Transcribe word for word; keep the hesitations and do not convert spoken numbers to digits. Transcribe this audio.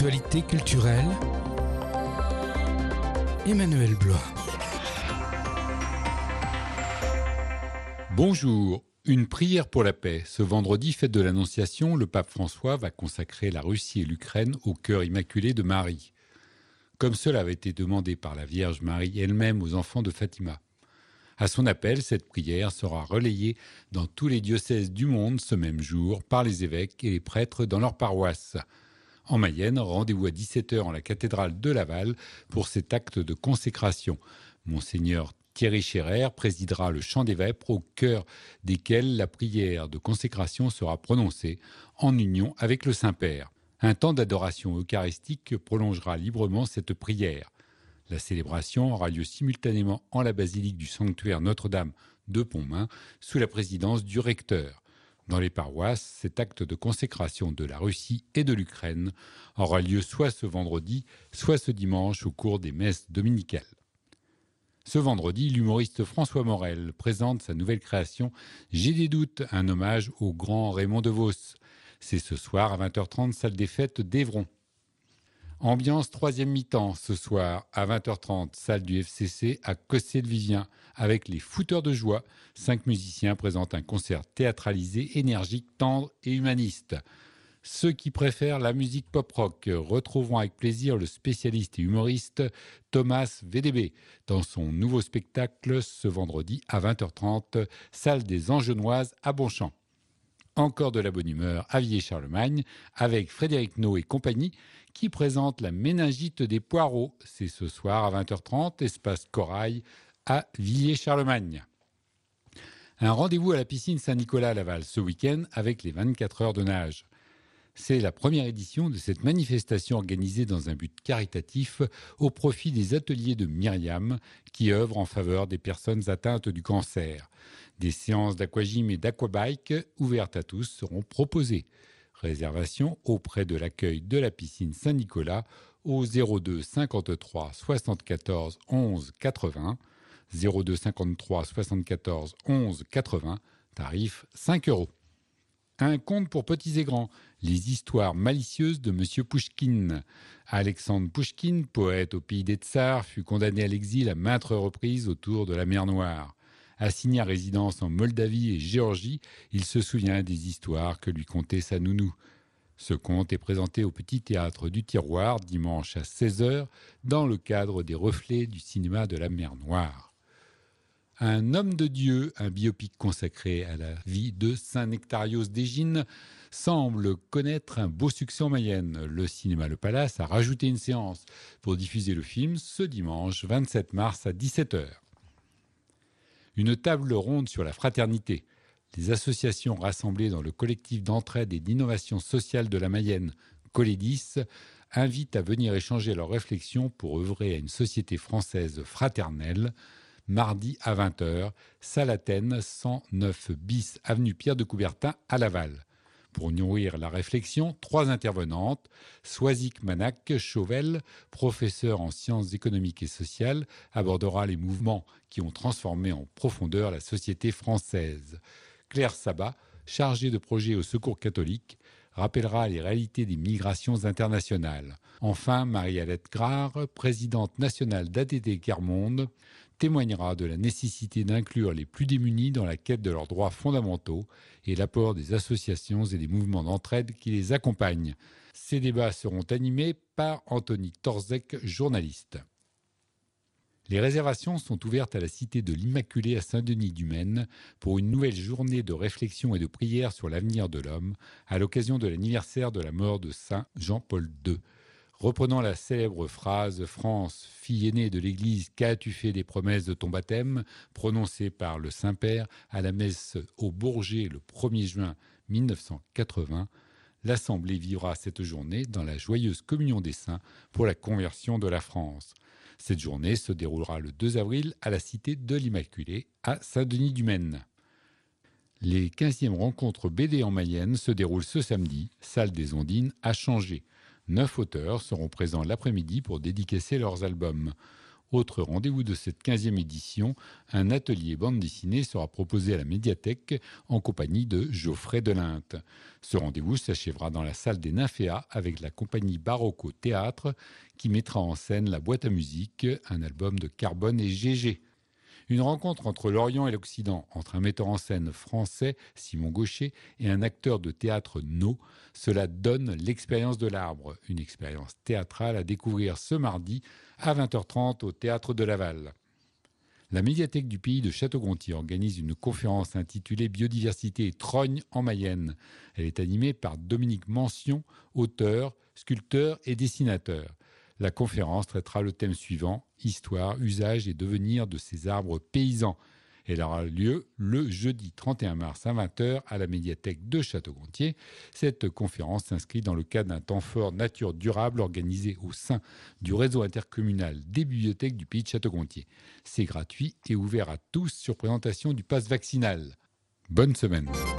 l'actualité culturelle, Emmanuel Blois. Bonjour, une prière pour la paix. Ce vendredi, fête de l'Annonciation, le pape François va consacrer la Russie et l'Ukraine au cœur immaculé de Marie, comme cela avait été demandé par la Vierge Marie elle-même aux enfants de Fatima. À son appel, cette prière sera relayée dans tous les diocèses du monde ce même jour par les évêques et les prêtres dans leurs paroisses. En Mayenne, rendez-vous à dix-sept heures en la cathédrale de Laval pour cet acte de consécration. Monseigneur Thierry Scherer présidera le chant des vêpres au cœur desquels la prière de consécration sera prononcée en union avec le Saint-Père. Un temps d'adoration eucharistique prolongera librement cette prière. La célébration aura lieu simultanément en la basilique du sanctuaire Notre-Dame de Pontmain sous la présidence du recteur. Dans les paroisses, cet acte de consécration de la Russie et de l'Ukraine aura lieu soit ce vendredi, soit ce dimanche au cours des messes dominicales. Ce vendredi, l'humoriste François Morel présente sa nouvelle création « J'ai des doutes », un hommage au grand Raymond DeVos. C'est ce soir à vingt heures trente, salle des fêtes d'Évron. Ambiance troisième mi-temps ce soir à vingt heures trente, salle du F C C à Cossé-le-Vivien avec les Fouteurs de Joie. Cinq musiciens présentent un concert théâtralisé, énergique, tendre et humaniste. Ceux qui préfèrent la musique pop-rock retrouveront avec plaisir le spécialiste et humoriste Thomas V D B dans son nouveau spectacle ce vendredi à vingt heures trente, salle des Angenoises à Bonchamp. Encore de la bonne humeur à Villers-Charlemagne avec Frédéric No et compagnie qui présente la méningite des poireaux. C'est ce soir à vingt heures trente, espace Corail à Villers-Charlemagne. Un rendez-vous à la piscine Saint-Nicolas à Laval ce week-end avec les vingt-quatre heures de nage. C'est la première édition de cette manifestation organisée dans un but caritatif au profit des ateliers de Myriam qui œuvrent en faveur des personnes atteintes du cancer. Des séances d'aquagym et d'aquabike ouvertes à tous seront proposées. Réservation auprès de l'accueil de la piscine Saint-Nicolas au zéro deux cinquante-trois soixante-quatorze onze quatre-vingts, zéro deux cinquante-trois soixante-quatorze onze quatre-vingts, tarif cinq euros. Un conte pour petits et grands, les histoires malicieuses de Monsieur Pouchkine. Alexandre Pouchkine, poète au pays des Tsars, fut condamné à l'exil à maintes reprises autour de la mer Noire. Assigné à résidence en Moldavie et Géorgie, il se souvient des histoires que lui contait sa nounou. Ce conte est présenté au Petit Théâtre du Tiroir dimanche à seize heures dans le cadre des Reflets du cinéma de la mer Noire. Un homme de Dieu, un biopic consacré à la vie de Saint Nectarios d'Égine, semble connaître un beau succès en Mayenne. Le cinéma Le Palace a rajouté une séance pour diffuser le film ce dimanche vingt-sept mars à dix-sept heures. Une table ronde sur la fraternité. Les associations rassemblées dans le collectif d'entraide et d'innovation sociale de la Mayenne, Colédis, invitent à venir échanger leurs réflexions pour œuvrer à une société française fraternelle. Mardi à vingt heures, salle Athènes, cent neuf bis, avenue Pierre de Coubertin à Laval. Pour nourrir la réflexion, trois intervenantes, Soisic Manac Chauvel, professeur en sciences économiques et sociales, abordera les mouvements qui ont transformé en profondeur la société française. Claire Sabat, chargée de projet au Secours catholique, rappellera les réalités des migrations internationales. Enfin, Marie-Alette Grard, présidente nationale d'A D T Quart-Monde, témoignera de la nécessité d'inclure les plus démunis dans la quête de leurs droits fondamentaux et l'apport des associations et des mouvements d'entraide qui les accompagnent. Ces débats seront animés par Anthony Torzek, journaliste. Les réservations sont ouvertes à la Cité de l'Immaculée à Saint-Denis-du-Maine pour une nouvelle journée de réflexion et de prière sur l'avenir de l'homme à l'occasion de l'anniversaire de la mort de Saint Jean-Paul deux. Reprenant la célèbre phrase « France, fille aînée de l'Église, qu'as-tu fait des promesses de ton baptême ?» prononcée par le Saint-Père à la messe au Bourget le premier juin mille neuf cent quatre-vingts, l'Assemblée vivra cette journée dans la joyeuse communion des saints pour la conversion de la France. Cette journée se déroulera le deux avril à la Cité de l'Immaculée à Saint-Denis-du-Maine. Les quinzièmes rencontres B D en Mayenne se déroulent ce samedi, salle des Ondines à Changé. Neuf auteurs seront présents l'après-midi pour dédicacer leurs albums. Autre rendez-vous de cette quinzième édition, un atelier bande dessinée sera proposé à la médiathèque en compagnie de Geoffrey Delinte. Ce rendez-vous s'achèvera dans la salle des Nymphéas avec la compagnie Barocco Théâtre qui mettra en scène La Boîte à musique, un album de Carbone et G G. Une rencontre entre l'Orient et l'Occident, entre un metteur en scène français, Simon Gaucher, et un acteur de théâtre No, cela donne l'expérience de l'arbre, une expérience théâtrale à découvrir ce mardi à vingt heures trente au Théâtre de Laval. La médiathèque du pays de Château-Gontier organise une conférence intitulée Biodiversité et trogne en Mayenne. Elle est animée par Dominique Mention, auteur, sculpteur et dessinateur. La conférence traitera le thème suivant, histoire, usage et devenir de ces arbres paysans. Elle aura lieu le jeudi trente et un mars à vingt heures à la médiathèque de Château-Gontier. Cette conférence s'inscrit dans le cadre d'un temps fort nature durable organisé au sein du réseau intercommunal des bibliothèques du pays de Château-Gontier. C'est gratuit et ouvert à tous sur présentation du pass vaccinal. Bonne semaine.